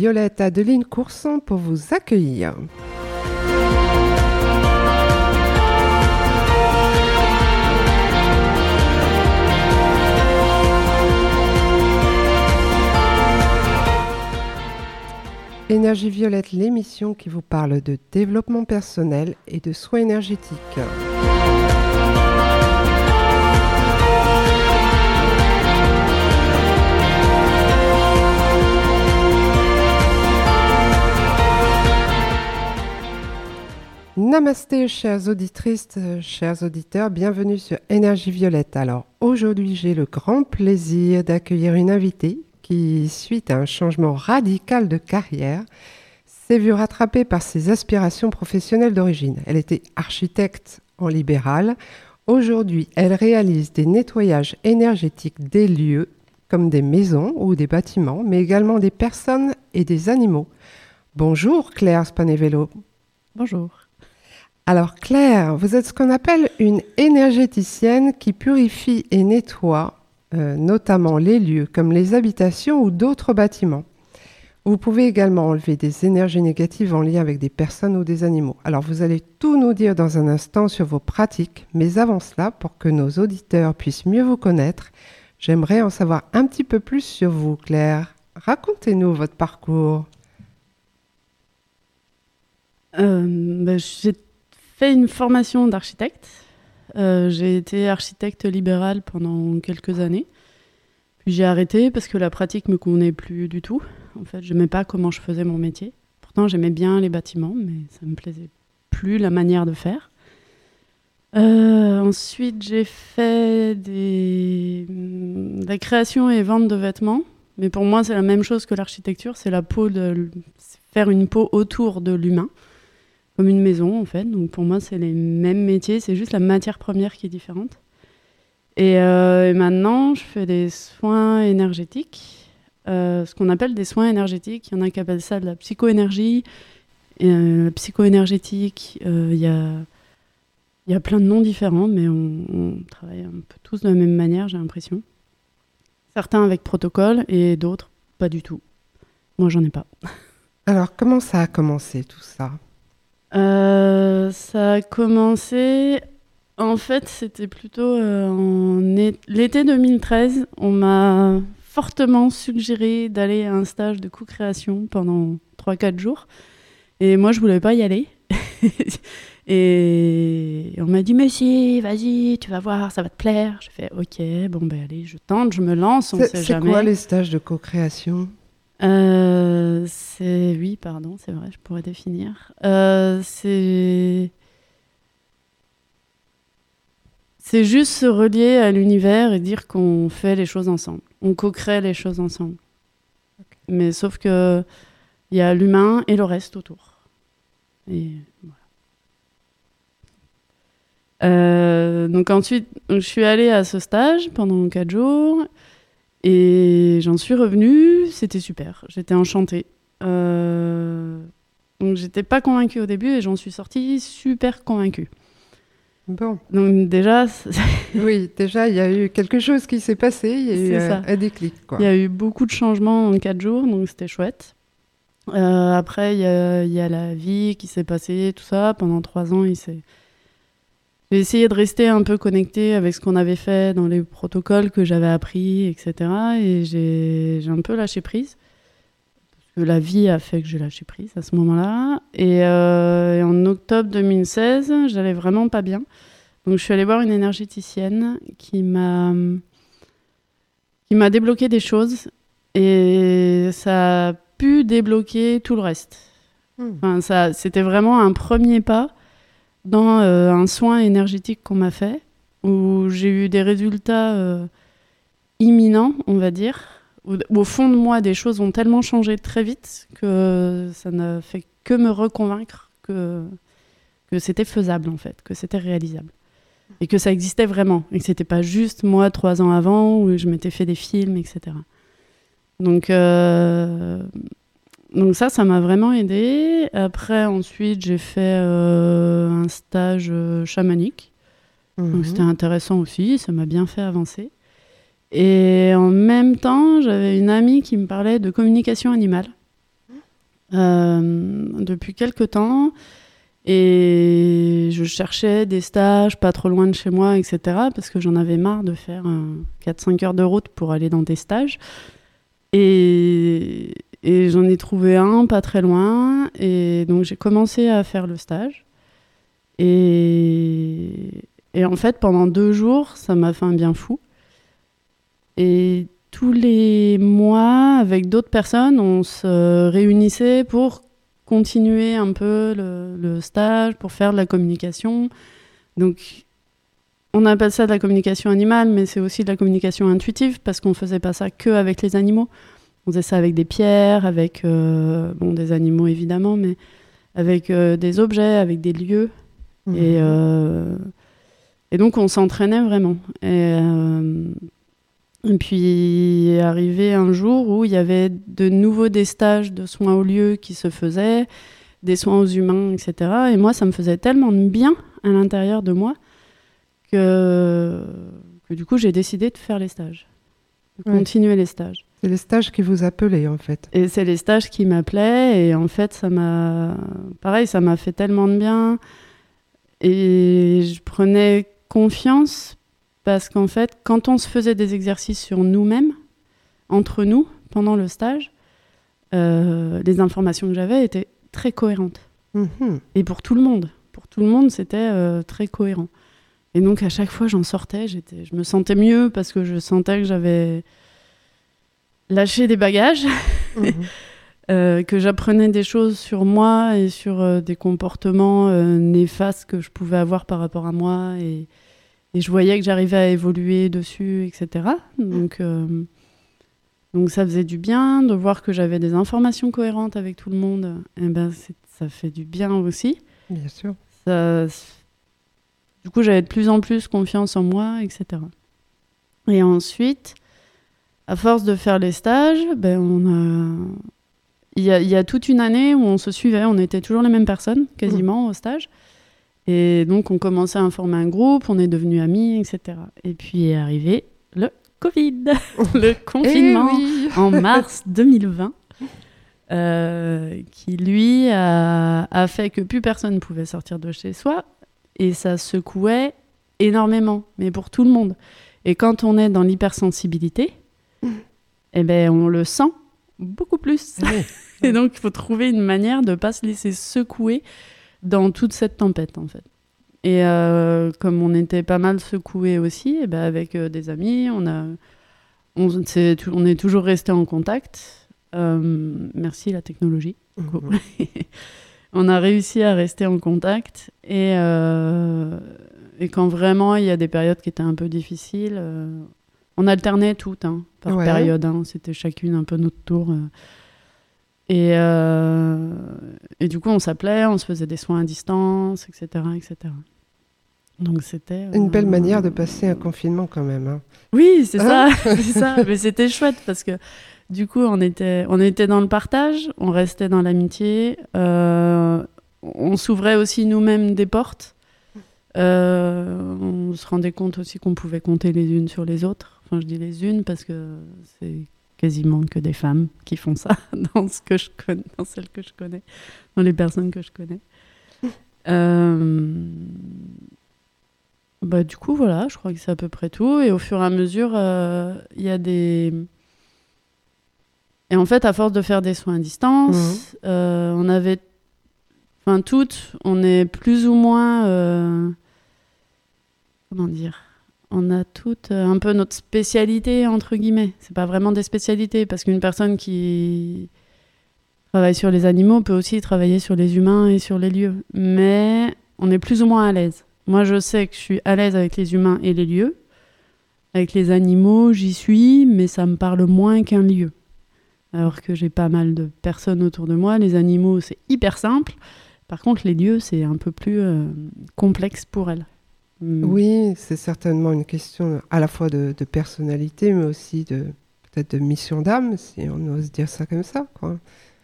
Violette Adeline Courson pour vous accueillir. Énergie Violette, l'émission qui vous parle de développement personnel et de soins énergétiques. Namasté, chères auditrices, chers auditeurs, bienvenue sur Énergie Violette. Alors, aujourd'hui, j'ai le grand plaisir d'accueillir une invitée qui, suite à un changement radical de carrière, s'est vue rattrapée par ses aspirations professionnelles d'origine. Elle était architecte en libéral. Aujourd'hui, elle réalise des nettoyages énergétiques des lieux, comme des maisons ou des bâtiments, mais également des personnes et des animaux. Bonjour Claire Spanevello. Bonjour. Alors Claire, vous êtes ce qu'on appelle une énergéticienne qui purifie et nettoie notamment les lieux comme les habitations ou d'autres bâtiments. Vous pouvez également enlever des énergies négatives en lien avec des personnes ou des animaux. Alors vous allez tout nous dire dans un instant sur vos pratiques, mais avant cela, pour que nos auditeurs puissent mieux vous connaître, j'aimerais en savoir un petit peu plus sur vous Claire. Racontez-nous votre parcours. J'ai fait une formation d'architecte. J'ai été architecte libérale pendant quelques années. Puis j'ai arrêté parce que la pratique me convenait plus du tout. En fait, je n'aimais pas comment je faisais mon métier. Pourtant, j'aimais bien les bâtiments, mais ça me plaisait plus la manière de faire. Ensuite, j'ai fait de la création et vente de vêtements. Mais pour moi, c'est la même chose que l'architecture. C'est faire une peau autour de l'humain. Comme une maison, en fait. Donc, pour moi, c'est les mêmes métiers. C'est juste la matière première qui est différente. Et maintenant, je fais des soins énergétiques. Ce qu'on appelle des soins énergétiques. Il y en a qui appellent ça de la psychoénergie. Et la psychoénergétique, il y a plein de noms différents, mais on travaille un peu tous de la même manière, j'ai l'impression. Certains avec protocole et d'autres pas du tout. Moi, j'en ai pas. Alors, comment ça a commencé tout ça ? Ça a commencé, en fait, c'était plutôt l'été 2013. On m'a fortement suggéré d'aller à un stage de co-création pendant 3-4 jours. Et moi, je voulais pas y aller. Et on m'a dit, mais si, vas-y, tu vas voir, ça va te plaire. J'ai fait, ok, bon, ben allez, je tente, je me lance, on sait jamais. C'est quoi les stages de co-création ? Oui, pardon, c'est vrai, je pourrais définir. C'est juste se relier à l'univers et dire qu'on fait les choses ensemble. On co-crée les choses ensemble. Okay. Mais sauf que il y a l'humain et le reste autour. Et voilà. Donc ensuite, je suis allée à ce stage pendant 4 jours. Et j'en suis revenue, c'était super, j'étais enchantée. Donc j'étais pas convaincue au début et j'en suis sortie super convaincue. Bon. Donc déjà... Oui, déjà il y a eu quelque chose qui s'est passé, il y a eu un déclic. Il y a eu beaucoup de changements en 4 jours, donc c'était chouette. Après, il y a la vie qui s'est passée, tout ça. Pendant 3 ans, j'ai essayé de rester un peu connectée avec ce qu'on avait fait dans les protocoles que j'avais appris, etc. Et j'ai un peu lâché prise. Parce que la vie a fait que j'ai lâché prise à ce moment-là. Et en octobre 2016, j'allais vraiment pas bien. Donc je suis allée voir une énergéticienne qui m'a débloqué des choses. Et ça a pu débloquer tout le reste. Enfin, c'était vraiment un premier pas dans un soin énergétique qu'on m'a fait, où j'ai eu des résultats imminents, on va dire, où au fond de moi, des choses ont tellement changé très vite que ça n'a fait que me reconvaincre que c'était faisable, en fait, que c'était réalisable. Et que ça existait vraiment, et que c'était pas juste moi 3 ans avant, où je m'étais fait des films, etc. Donc ça m'a vraiment aidée. Après, ensuite, j'ai fait un stage chamanique. Donc c'était intéressant aussi, ça m'a bien fait avancer. Et en même temps, j'avais une amie qui me parlait de communication animale. depuis quelque temps. Et je cherchais des stages pas trop loin de chez moi, etc. Parce que j'en avais marre de faire 4-5 heures de route pour aller dans des stages. Et j'en ai trouvé un pas très loin. Et donc j'ai commencé à faire le stage. Et en fait, pendant 2 jours, ça m'a fait un bien fou. Et tous les mois, avec d'autres personnes, on se réunissait pour continuer un peu le stage, pour faire de la communication. Donc, on appelle ça de la communication animale, mais c'est aussi de la communication intuitive, parce qu'on ne faisait pas ça que avec les animaux. On faisait ça avec des pierres, avec des animaux évidemment, mais avec des objets, avec des lieux. Mmh. Et donc, on s'entraînait vraiment. Et puis, est arrivé un jour où il y avait de nouveau des stages de soins aux lieux qui se faisaient, des soins aux humains, etc. Et moi, ça me faisait tellement de bien à l'intérieur de moi que du coup, j'ai décidé de faire les stages, de continuer les stages. C'est les stages qui vous appelaient, en fait. Et c'est les stages qui m'appelaient. Et en fait, ça m'a fait tellement de bien. Et je prenais confiance parce qu'en fait, quand on se faisait des exercices sur nous-mêmes, entre nous, pendant le stage, les informations que j'avais étaient très cohérentes. Mmh. Et pour tout le monde. Pour tout le monde, c'était très cohérent. Et donc, à chaque fois, j'en sortais. Je me sentais mieux parce que je sentais que j'avais lâché des bagages. Mmh. Que j'apprenais des choses sur moi et sur des comportements néfastes que je pouvais avoir par rapport à moi. Et je voyais que j'arrivais à évoluer dessus, etc. Donc ça faisait du bien de voir que j'avais des informations cohérentes avec tout le monde. Et ça fait du bien aussi. Bien sûr. Du coup, j'avais de plus en plus confiance en moi, etc. Et ensuite, à force de faire les stages, il y a toute une année où on se suivait, on était toujours les mêmes personnes, quasiment, au stage. Et donc, on commençait à former un groupe, on est devenus amis, etc. Et puis est arrivé le Covid, le confinement, en mars 2020, qui, lui, a fait que plus personne ne pouvait sortir de chez soi. Et ça secouait énormément, mais pour tout le monde. Et quand on est dans l'hypersensibilité, on le sent beaucoup plus. Et donc, il faut trouver une manière de ne pas se laisser secouer dans toute cette tempête, en fait. Et comme on était pas mal secoués aussi, avec des amis, on est toujours restés en contact. Merci la technologie. On a réussi à rester en contact. Et quand vraiment il y a des périodes qui étaient un peu difficiles, on alternait toutes par période. C'était chacune un peu notre tour. Et du coup, on s'appelait, on se faisait des soins à distance, etc. etc. Donc c'était... Une belle manière de passer un confinement quand même. Oui, c'est ça, c'est ça. Mais c'était chouette parce que du coup, on était dans le partage, on restait dans l'amitié, on s'ouvrait aussi nous-mêmes des portes. On se rendait compte aussi qu'on pouvait compter les unes sur les autres. Enfin, je dis les unes parce que c'est quasiment que des femmes qui font ça dans celles que je connais, dans les personnes que je connais. Du coup, voilà, je crois que c'est à peu près tout. Et au fur et à mesure, il y a des... Et en fait, à force de faire des soins à distance, on avait... Enfin, toutes, on est plus ou moins... Comment dire ? On a toutes un peu notre spécialité, entre guillemets. C'est pas vraiment des spécialités, parce qu'une personne qui travaille sur les animaux peut aussi travailler sur les humains et sur les lieux. Mais on est plus ou moins à l'aise. Moi, je sais que je suis à l'aise avec les humains et les lieux. Avec les animaux, j'y suis, mais ça me parle moins qu'un lieu. Alors que j'ai pas mal de personnes autour de moi. Les animaux, c'est hyper simple. Par contre, les lieux, c'est un peu plus complexe pour elles. Oui, c'est certainement une question à la fois de personnalité, mais aussi peut-être de mission d'âme, si on ose dire ça comme ça, quoi.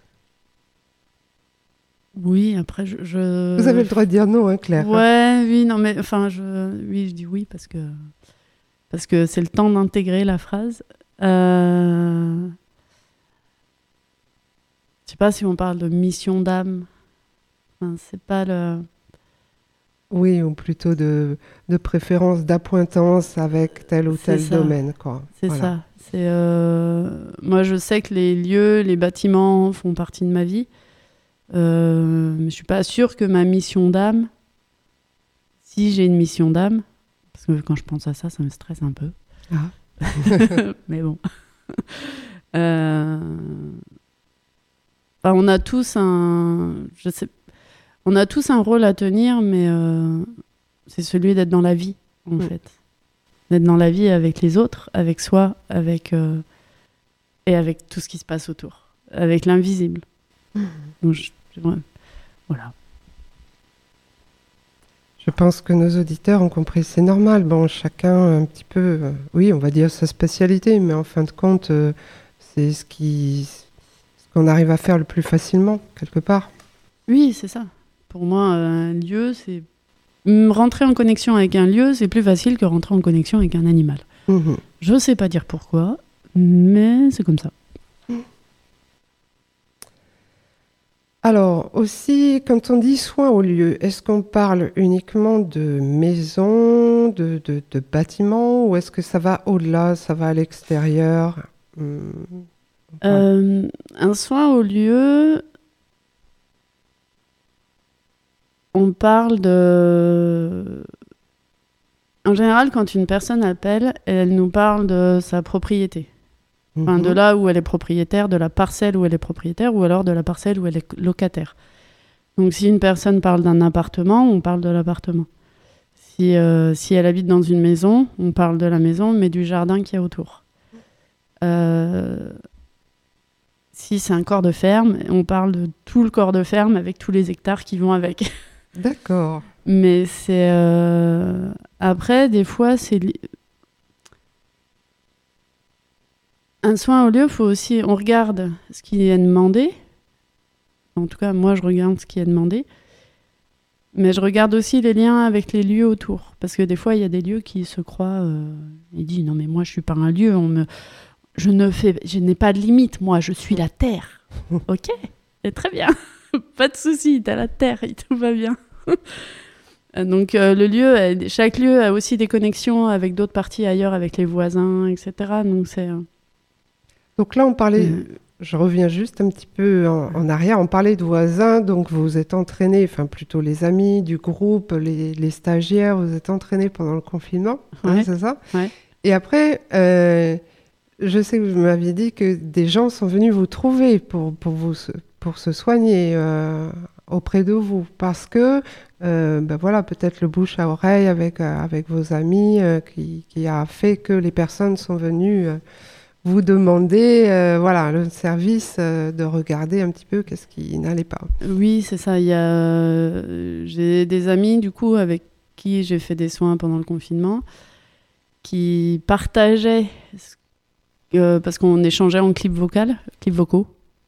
Oui, après, Vous avez le droit de dire non, Claire. Ouais, oui, non, mais enfin, je dis oui parce que c'est le temps d'intégrer la phrase. sais pas si on parle de mission d'âme. Enfin, c'est pas le... Oui, ou plutôt de préférence d'appointance avec tel ou tel domaine, quoi. C'est ça. Moi, je sais que les lieux, les bâtiments font partie de ma vie. Mais je suis pas sûre que ma mission d'âme, si j'ai une mission d'âme, parce que quand je pense à ça, ça me stresse un peu. Ah. Mais bon. On a tous on a tous un rôle à tenir, mais c'est celui d'être dans la vie, en fait. D'être dans la vie avec les autres, avec soi, et avec tout ce qui se passe autour, avec l'invisible. Donc, voilà. Je pense que nos auditeurs ont compris, c'est normal. Bon, chacun un petit peu, oui, on va dire sa spécialité, mais en fin de compte, c'est ce qu'on arrive à faire le plus facilement, quelque part. Oui, c'est ça. Pour moi, un lieu, c'est... Rentrer en connexion avec un lieu, c'est plus facile que rentrer en connexion avec un animal. Je sais pas dire pourquoi, mais c'est comme ça. Alors, aussi, quand on dit soins au lieu, est-ce qu'on parle uniquement de maison, de bâtiment, ou est-ce que ça va au-delà, ça va à l'extérieur? Un soin au lieu, on parle de... En général, quand une personne appelle, elle nous parle de sa propriété. Enfin, de là où elle est propriétaire, de la parcelle où elle est propriétaire, ou alors de la parcelle où elle est locataire. Donc, si une personne parle d'un appartement, on parle de l'appartement. Si elle habite dans une maison, on parle de la maison, mais du jardin qu'il y a autour. Si c'est un corps de ferme, on parle de tout le corps de ferme avec tous les hectares qui vont avec. D'accord. Mais c'est... Après, des fois, c'est... Un soin au lieu, faut aussi... On regarde ce qui est demandé. En tout cas, moi, je regarde ce qui est demandé. Mais je regarde aussi les liens avec les lieux autour. Parce que des fois, il y a des lieux qui se croient... Ils disent, non, mais moi, je suis pas un lieu. Je n'ai pas de limite. Moi, je suis la terre. Ok, et très bien. Pas de souci, t'as la terre et tout va bien. Donc, le lieu, chaque lieu a aussi des connexions avec d'autres parties ailleurs, avec les voisins, etc. Donc, c'est... Donc là, on parlait, je reviens juste un petit peu en arrière, on parlait de voisins, donc vous êtes entraînés, enfin plutôt les amis du groupe, les stagiaires, vous êtes entraînés pendant le confinement, ouais. C'est ça? Ouais. Et après, je sais que vous m'aviez dit que des gens sont venus vous trouver pour se soigner auprès de vous, parce que voilà, peut-être le bouche à oreille avec vos amis qui a fait que les personnes sont venues vous demander le service de regarder un petit peu qu'est-ce qui n'allait pas. Oui, c'est ça. J'ai des amis du coup avec qui j'ai fait des soins pendant le confinement qui partageaient parce qu'on échangeait en clips vocaux.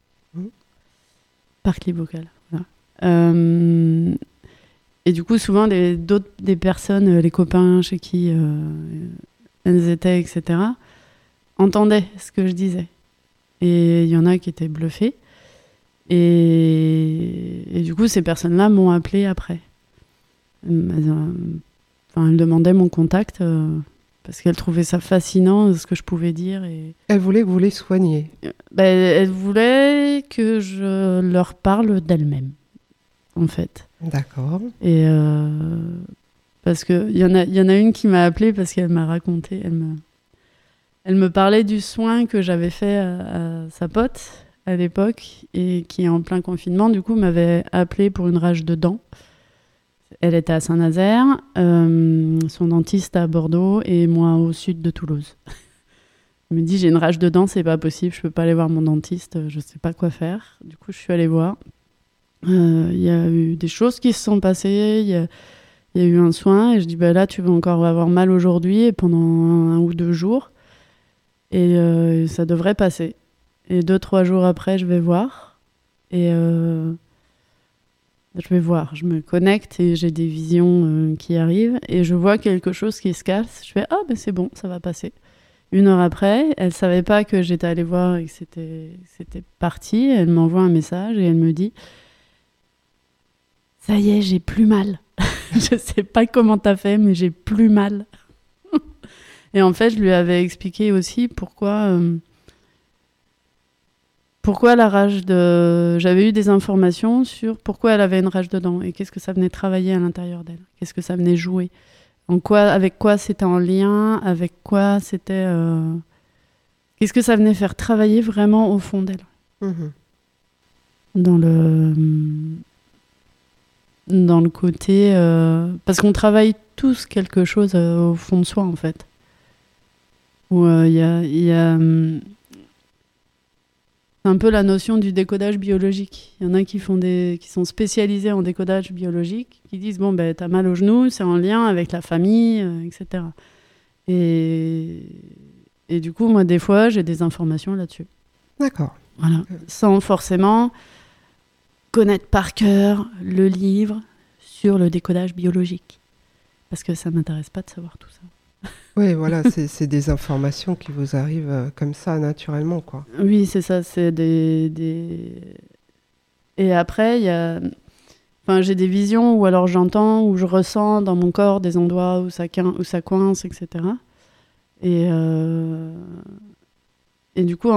Par clip vocal. Voilà. Et du coup, souvent, des personnes, les copains chez qui elles étaient, etc., entendaient ce que je disais. Et il y en a qui étaient bluffés. Et du coup, ces personnes-là m'ont appelé après. Elles demandaient mon contact parce qu'elles trouvaient ça fascinant, ce que je pouvais dire. Elles voulaient que vous les soigniez. Elles voulaient que je leur parle d'elles-mêmes, en fait. D'accord. Et parce qu'il y en a une qui m'a appelée parce qu'elle m'a raconté, elle me parlait du soin que j'avais fait à sa pote à l'époque et qui, en plein confinement, du coup, m'avait appelée pour une rage de dents. Elle était à Saint-Nazaire, son dentiste à Bordeaux et moi au sud de Toulouse. Elle me dit, j'ai une rage de dents, c'est pas possible, je peux pas aller voir mon dentiste, je sais pas quoi faire. Du coup, je suis allée voir. Il y a eu des choses qui se sont passées, il y a eu un soin et je dis, là, tu vas encore avoir mal aujourd'hui et pendant 1 ou 2 jours. Et ça devrait passer. Et 2-3 jours après, je vais voir. Et je me connecte et j'ai des visions qui arrivent. Et je vois quelque chose qui se casse. Je fais, c'est bon, ça va passer. 1 heure après, elle savait pas que j'étais allée voir et que c'était parti. Elle m'envoie un message et elle me dit « Ça y est, j'ai plus mal. Je sais pas comment t'as fait, mais j'ai plus mal. » Et en fait, je lui avais expliqué aussi pourquoi la rage de... J'avais eu des informations sur pourquoi elle avait une rage de dents et qu'est-ce que ça venait travailler à l'intérieur d'elle. Qu'est-ce que ça venait jouer. Avec quoi c'était en lien, avec quoi c'était... Qu'est-ce que ça venait faire travailler vraiment au fond d'elle. Dans le côté... Parce qu'on travaille tous quelque chose au fond de soi, en fait. Où il y a c'est un peu la notion du décodage biologique. Il y en a qui sont spécialisés en décodage biologique, qui disent bon ben t'as mal au genou, c'est en lien avec la famille, etc. Et du coup moi des fois j'ai des informations là-dessus. D'accord. Voilà, sans forcément connaître par cœur le livre sur le décodage biologique, parce que ça m'intéresse pas de savoir tout ça. Oui, voilà, c'est des informations qui vous arrivent comme ça, naturellement, quoi. Oui, c'est ça, c'est Et après, j'ai des visions, ou alors j'entends, ou je ressens dans mon corps des endroits où ça coince, etc. Et du coup,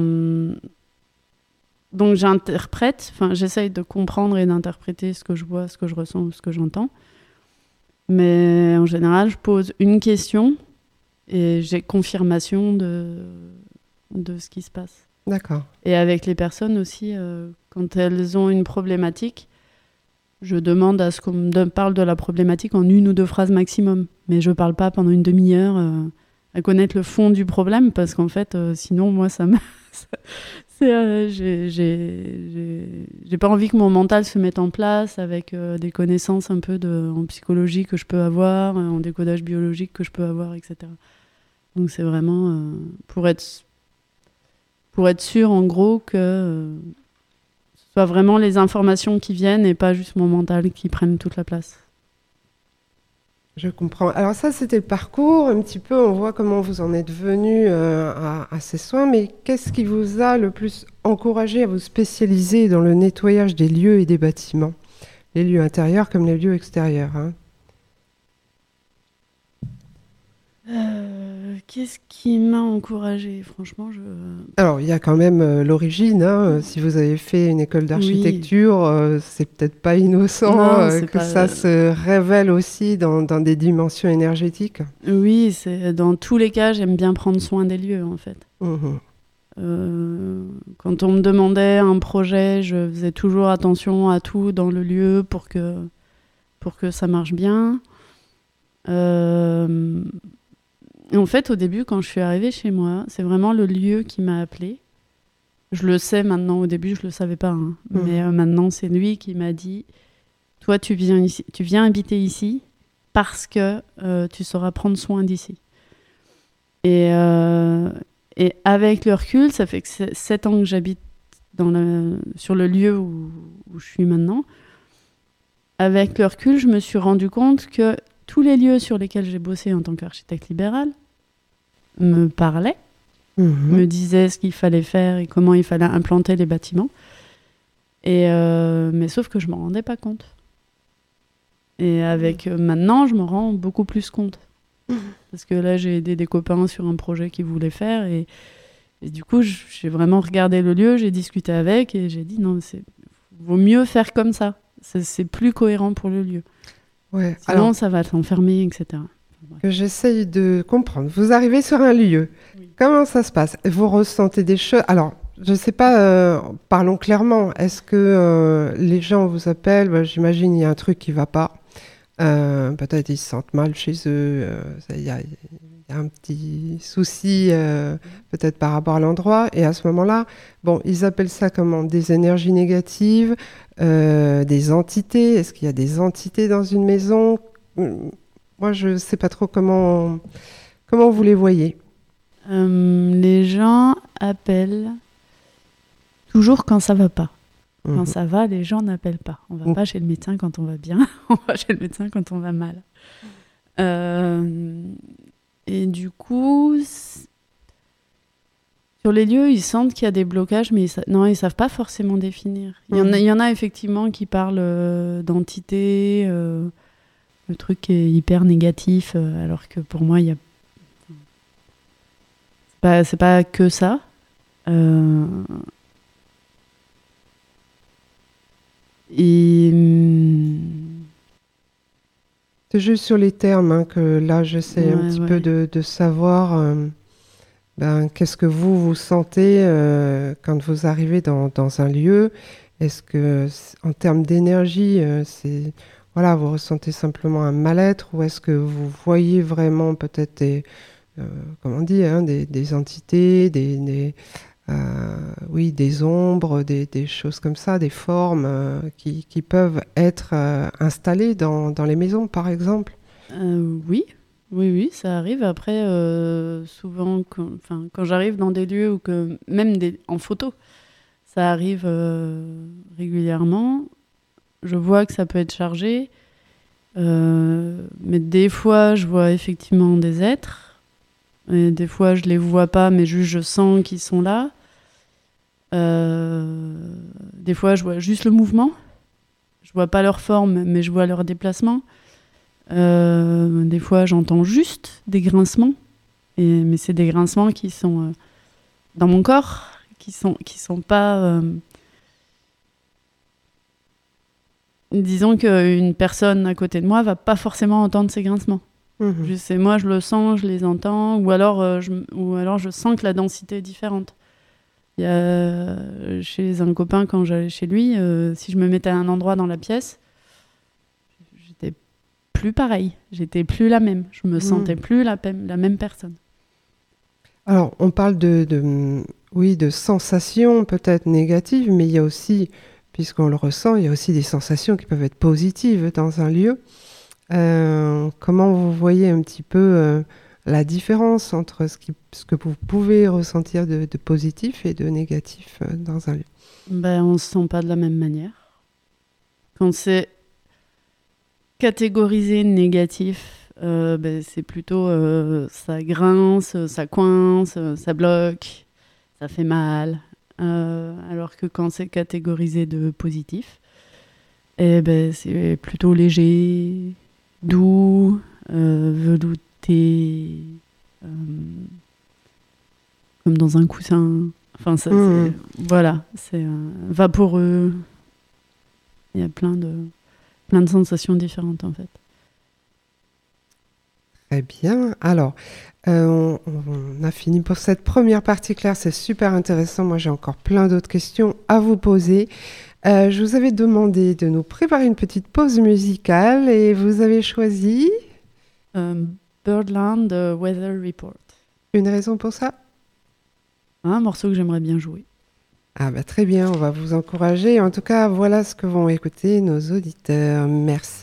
donc j'interprète, j'essaye de comprendre et d'interpréter ce que je vois, ce que je ressens, ou ce que j'entends. Mais en général, je pose une question et j'ai confirmation de ce qui se passe. D'accord. Et avec les personnes aussi, quand elles ont une problématique, je demande à ce qu'on me parle de la problématique en 1 ou 2 phrases maximum. Mais je ne parle pas pendant une demi-heure à connaître le fond du problème, parce qu'en fait, sinon, moi, j'ai pas envie que mon mental se mette en place avec des connaissances un peu en psychologie que je peux avoir, en décodage biologique que je peux avoir, etc. Donc c'est vraiment pour être sûr en gros que ce soit vraiment les informations qui viennent et pas juste mon mental qui prenne toute la place. Je comprends. Alors ça, c'était le parcours. Un petit peu, on voit comment vous en êtes venu à ces soins. Mais qu'est-ce qui vous a le plus encouragé à vous spécialiser dans le nettoyage des lieux et des bâtiments, les lieux intérieurs comme les lieux extérieurs, hein? Qu'est-ce qui m'a encouragée ? Franchement, Alors, il y a quand même l'origine, hein. Si vous avez fait une école d'architecture, c'est peut-être pas innocent ça se révèle aussi dans des dimensions énergétiques. Oui, dans tous les cas, j'aime bien prendre soin des lieux, en fait. Quand on me demandait un projet, je faisais toujours attention à tout dans le lieu pour que ça marche bien. Et en fait, au début, quand je suis arrivée chez moi, c'est vraiment le lieu qui m'a appelée. Je le sais maintenant, au début, je le savais pas. Hein. Mais maintenant, c'est lui qui m'a dit « Toi, tu viens habiter ici parce que tu sauras prendre soin d'ici. » Et avec le recul, ça fait que 7 ans que j'habite sur le lieu où je suis maintenant. Avec le recul, je me suis rendu compte que tous les lieux sur lesquels j'ai bossé en tant qu'architecte libéral me parlaient, me disaient ce qu'il fallait faire et comment il fallait implanter les bâtiments. Mais sauf que je ne m'en rendais pas compte. Et maintenant, je m'en rends beaucoup plus compte. Parce que là, j'ai aidé des copains sur un projet qu'ils voulaient faire. Et du coup, j'ai vraiment regardé le lieu, j'ai discuté avec et j'ai dit non, vaut mieux faire comme ça. C'est plus cohérent pour le lieu. Ouais. Sinon, alors, ça va t'enfermer, etc. Que j'essaye de comprendre. Vous arrivez sur un lieu. Oui. Comment ça se passe ? Vous ressentez des choses. Alors, je ne sais pas, parlons clairement. Est-ce que les gens vous appellent ? J'imagine qu'il y a un truc qui ne va pas. Peut-être ils se sentent mal chez eux. Il y a un petit souci peut-être par rapport à l'endroit. Et à ce moment-là, ils appellent ça comment ? Des énergies négatives, des entités. Est-ce qu'il y a des entités dans une maison ? Moi, je ne sais pas trop comment vous les voyez. Les gens appellent toujours quand ça ne va pas. Quand ça va, les gens n'appellent pas. On ne va pas chez le médecin quand on va bien. On va chez le médecin quand on va mal. Et du coup, Sur les lieux, ils sentent qu'il y a des blocages, mais ils savent pas forcément définir. Il y en a effectivement qui parlent d'entité, le truc qui est hyper négatif, alors que pour moi, c'est pas que ça. C'est juste sur les termes hein, que là, j'essaie un petit peu de savoir qu'est-ce que vous sentez quand vous arrivez dans un lieu. Est-ce que, en termes d'énergie, vous ressentez simplement un mal-être ou est-ce que vous voyez vraiment peut-être des entités, des ombres, des choses comme ça, des formes qui peuvent être installées dans les maisons, par exemple? Oui, ça arrive. Après, souvent, quand j'arrive dans des lieux ou même en photo, ça arrive régulièrement. Je vois que ça peut être chargé, mais des fois, je vois effectivement des êtres. Et des fois, je les vois pas, mais juste je sens qu'ils sont là. Des fois, je vois juste le mouvement. Je vois pas leur forme, mais je vois leur déplacement. Des fois, j'entends juste des grincements, mais c'est des grincements qui sont dans mon corps, qui sont pas. Disons qu'une personne à côté de moi va pas forcément entendre ces grincements. Moi, je le sens, je les entends, ou alors je sens que la densité est différente. Il y a chez un copain, quand j'allais chez lui, si je me mettais à un endroit dans la pièce, j'étais plus pareil, j'étais plus la même, je me sentais plus la même personne. Alors, on parle de sensations peut-être négatives, mais il y a aussi, puisqu'on le ressent, il y a aussi des sensations qui peuvent être positives dans un lieu. Comment vous voyez un petit peu la différence entre ce que vous pouvez ressentir de positif et de négatif dans un lieu? On ne se sent pas de la même manière. Quand c'est catégorisé négatif, c'est plutôt ça grince, ça coince, ça bloque, ça fait mal. Alors que quand c'est catégorisé de positif, c'est plutôt léger, doux, velouté, comme dans un coussin. Enfin, c'est vaporeux. Il y a plein de sensations différentes en fait. Très bien. Alors, on a fini pour cette première partie, Claire. C'est super intéressant. Moi, j'ai encore plein d'autres questions à vous poser. Je vous avais demandé de nous préparer une petite pause musicale et vous avez choisi Birdland Weather Report. Une raison pour ça? Un morceau que j'aimerais bien jouer. Très bien, on va vous encourager. En tout cas, voilà ce que vont écouter nos auditeurs. Merci.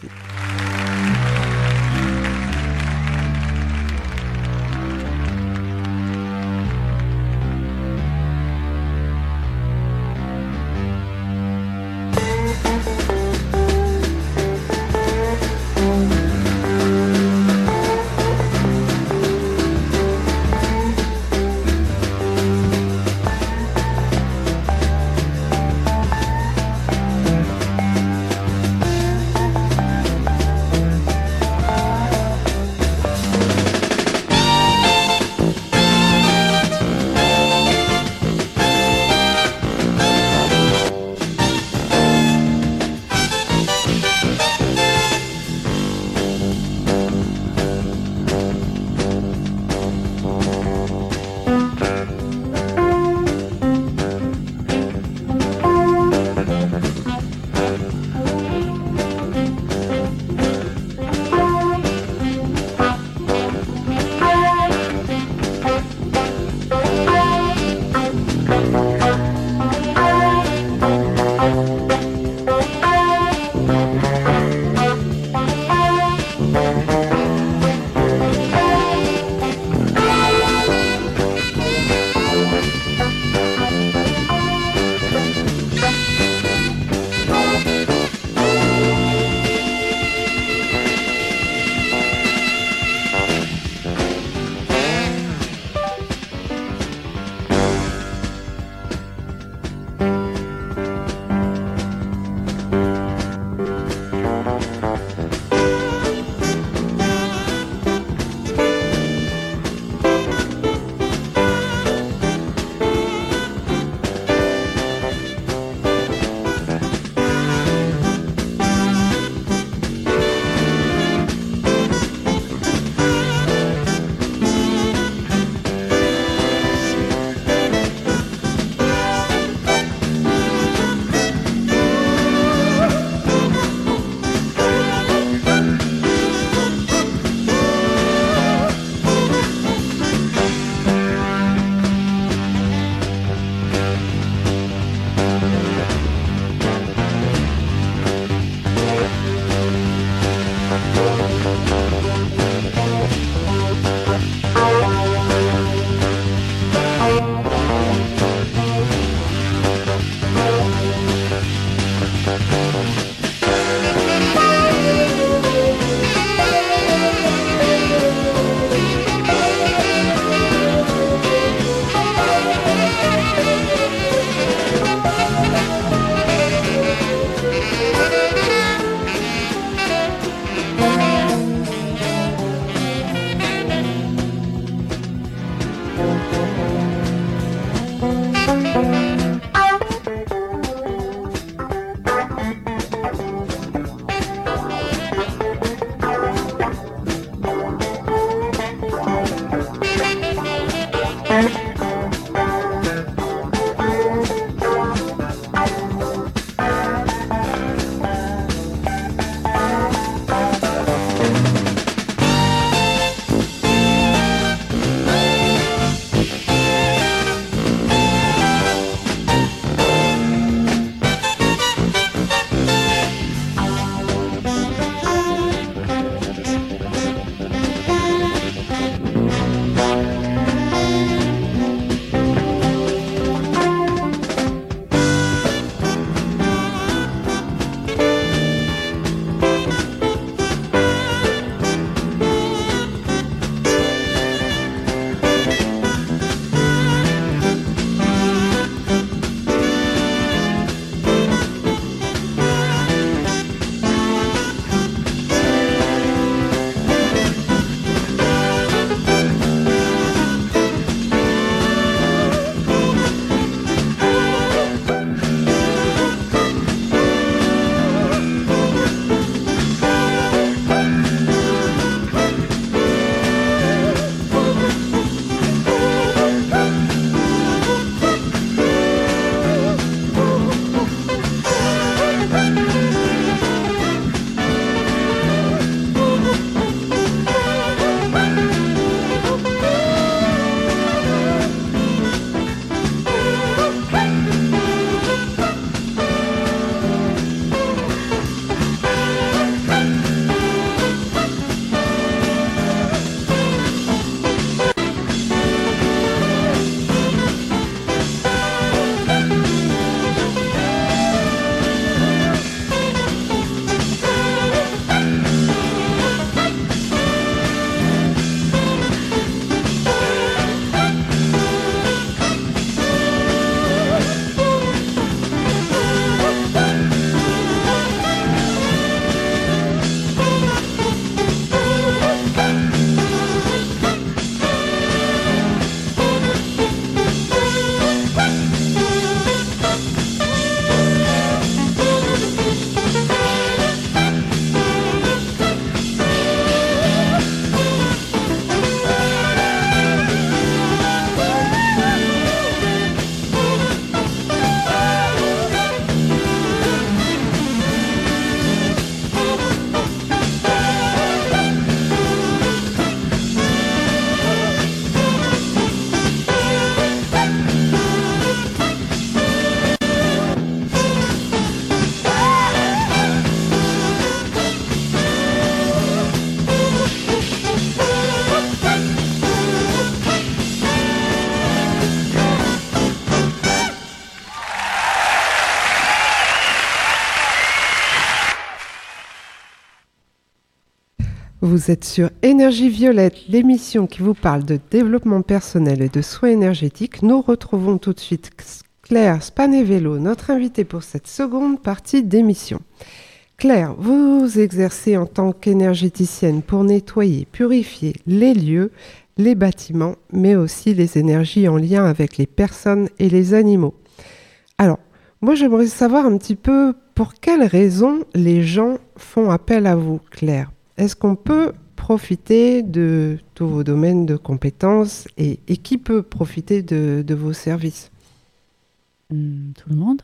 Vous êtes sur Énergie Violette, l'émission qui vous parle de développement personnel et de soins énergétiques. Nous retrouvons tout de suite Claire Spanevello, notre invitée pour cette seconde partie d'émission. Claire, vous exercez en tant qu'énergéticienne pour nettoyer, purifier les lieux, les bâtiments, mais aussi les énergies en lien avec les personnes et les animaux. Alors, moi j'aimerais savoir un petit peu pour quelles raisons les gens font appel à vous, Claire. Est-ce qu'on peut profiter de tous vos domaines de compétences et qui peut profiter de vos services? Tout le monde.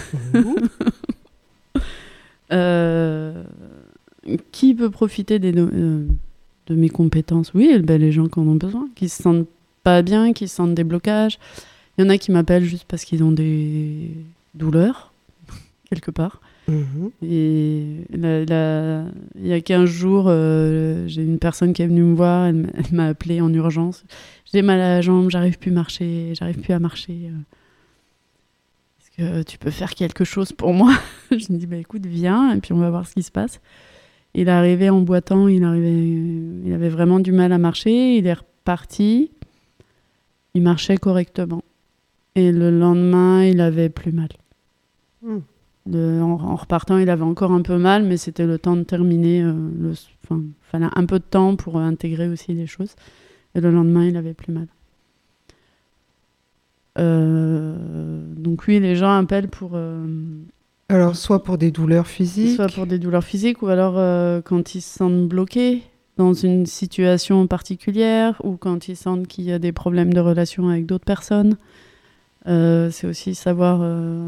Qui peut profiter de mes compétences? Oui, les gens qui en ont besoin, qui se sentent pas bien, qui sentent des blocages. Il y en a qui m'appellent juste parce qu'ils ont des douleurs, quelque part. Et il y a 15 jours, j'ai une personne qui est venue me voir, elle m'a appelée en urgence. J'ai mal à la jambe, j'arrive plus à marcher. Est-ce que tu peux faire quelque chose pour moi? Je lui dis, écoute, viens, et puis on va voir ce qui se passe. Il est arrivé en boitant, il avait vraiment du mal à marcher, il est reparti, il marchait correctement. Et le lendemain, il avait plus mal. En repartant, il avait encore un peu mal, mais c'était le temps de terminer. Fallait un peu de temps pour intégrer aussi les choses. Et le lendemain, il avait plus mal. Donc oui, les gens appellent pour... Alors, soit pour des douleurs physiques. Soit pour des douleurs physiques, ou alors quand ils se sentent bloqués dans une situation particulière, ou quand ils sentent qu'il y a des problèmes de relation avec d'autres personnes. C'est aussi savoir...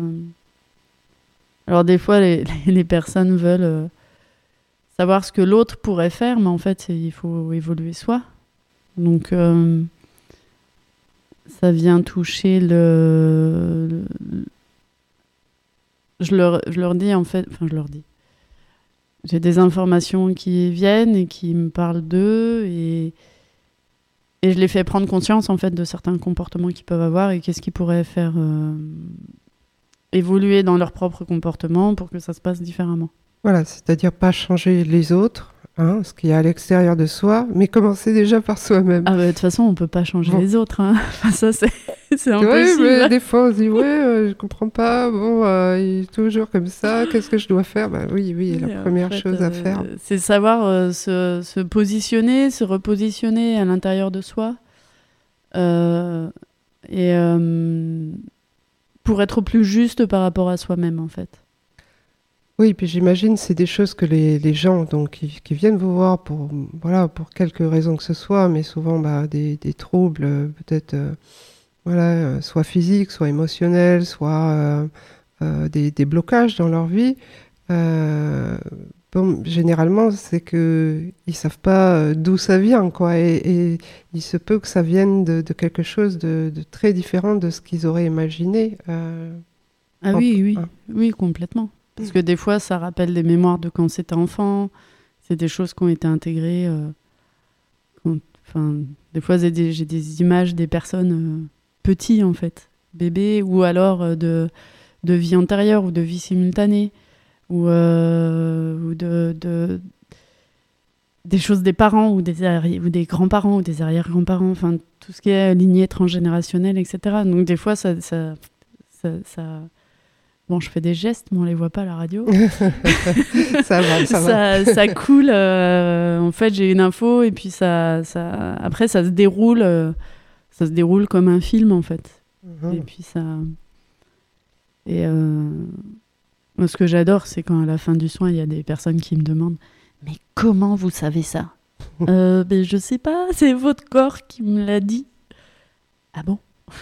Alors des fois, les personnes veulent savoir ce que l'autre pourrait faire, mais en fait, il faut évoluer soi. Donc, ça vient toucher je leur dis, en fait... Enfin, je leur dis. J'ai des informations qui viennent et qui me parlent d'eux, et je les fais prendre conscience, en fait, de certains comportements qu'ils peuvent avoir et qu'est-ce qu'ils pourraient faire... évoluer dans leur propre comportement pour que ça se passe différemment. Voilà, c'est-à-dire pas changer les autres, ce qu'il y a à l'extérieur de soi, mais commencer déjà par soi-même. De toute façon, on peut pas changer les autres. Ça, c'est impossible. Oui, mais des fois, on se dit, je comprends pas, il est toujours comme ça, qu'est-ce que je dois faire? Oui, la première chose à faire. C'est savoir se positionner, se repositionner à l'intérieur de soi. Pour être plus juste par rapport à soi-même, en fait. Oui, puis j'imagine c'est des choses que les gens donc, qui viennent vous voir pour quelques raisons que ce soit, mais souvent des troubles peut-être soit physiques, soit émotionnels, soit des blocages dans leur vie. Généralement, c'est qu'ils ne savent pas d'où ça vient, quoi, et il se peut que ça vienne de quelque chose de très différent de ce qu'ils auraient imaginé. Oui, complètement. Parce que des fois, ça rappelle des mémoires de quand c'était enfant, c'est des choses qui ont été intégrées. Des fois, j'ai des images des personnes petits, en fait, bébés, ou alors de vie antérieure ou de vie simultanée. Ou des choses des parents ou des grands-parents ou des arrière-grands-parents, enfin tout ce qui est lignée transgénérationnelle, etc. Donc des fois ça bon, je fais des gestes mais on les voit pas à la radio. ça va. Ça coule, en fait j'ai une info et puis après ça se déroule comme un film, en fait. Et puis ça moi, ce que j'adore, c'est quand à la fin du soin, il y a des personnes qui me demandent « Mais comment vous savez ça ?» Je sais pas, c'est votre corps qui me l'a dit. Ah bon?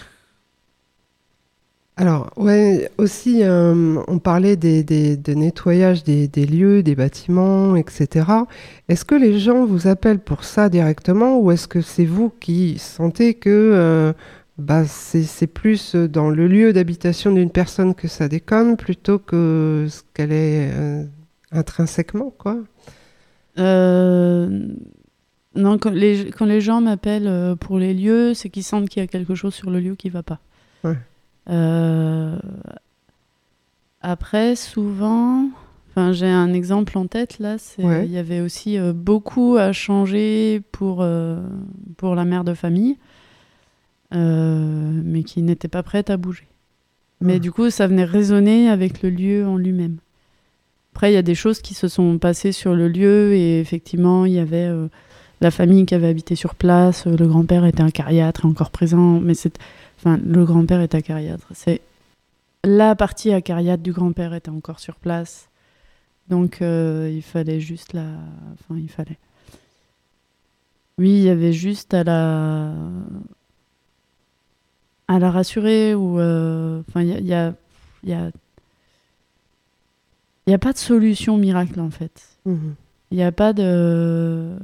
Alors, aussi, on parlait de nettoyage des lieux, des bâtiments, etc. Est-ce que les gens vous appellent pour ça directement, ou est-ce que c'est vous qui sentez que... c'est plus dans le lieu d'habitation d'une personne que ça déconne plutôt que ce qu'elle est intrinsèquement, quoi. Non, quand les gens m'appellent pour les lieux, c'est qu'ils sentent qu'il y a quelque chose sur le lieu qui ne va pas. Ouais. Après, souvent, Enfin, j'ai un exemple en tête, là. Il y avait aussi beaucoup à changer pour la mère de famille, mais qui n'était pas prête à bouger. Mais du coup, ça venait résonner avec le lieu en lui-même. Après, il y a des choses qui se sont passées sur le lieu, et effectivement, il y avait la famille qui avait habité sur place. Le grand-père était acariâtre et encore présent, mais le grand-père est acariâtre. C'est la partie acariâtre du grand-père était encore sur place. Donc, il fallait juste Oui, il y avait juste à la rassurer, ou... il y a pas de solution miracle, en fait. Il n'y a pas de...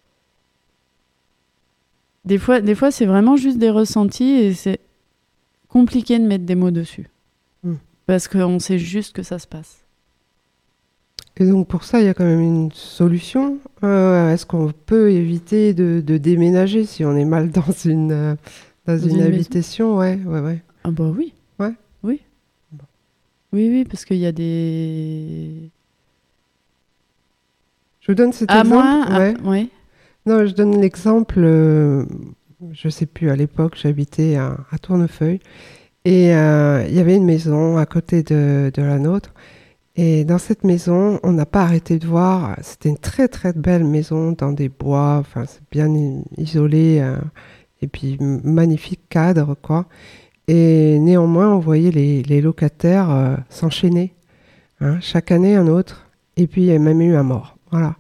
Des fois, c'est vraiment juste des ressentis, et c'est compliqué de mettre des mots dessus. Parce qu'on sait juste que ça se passe. Et donc pour ça, il y a quand même une solution. Est-ce qu'on peut éviter de déménager si on est mal dans une habitation? Ouais. Ah bah oui. Ouais. Oui. Bon. Oui, parce qu'il y a des... Je vous donne cet exemple. Ouais. Non, je donne l'exemple. Je sais plus, à l'époque, j'habitais à Tournefeuille. Et il y avait une maison à côté de la nôtre. Et dans cette maison, on n'a pas arrêté de voir. C'était une très très belle maison dans des bois. Enfin, c'est bien isolé. Et puis magnifique cadre, quoi. Et néanmoins, on voyait les locataires s'enchaîner. Chaque année, un autre. Et puis, il y a même eu un mort. Voilà.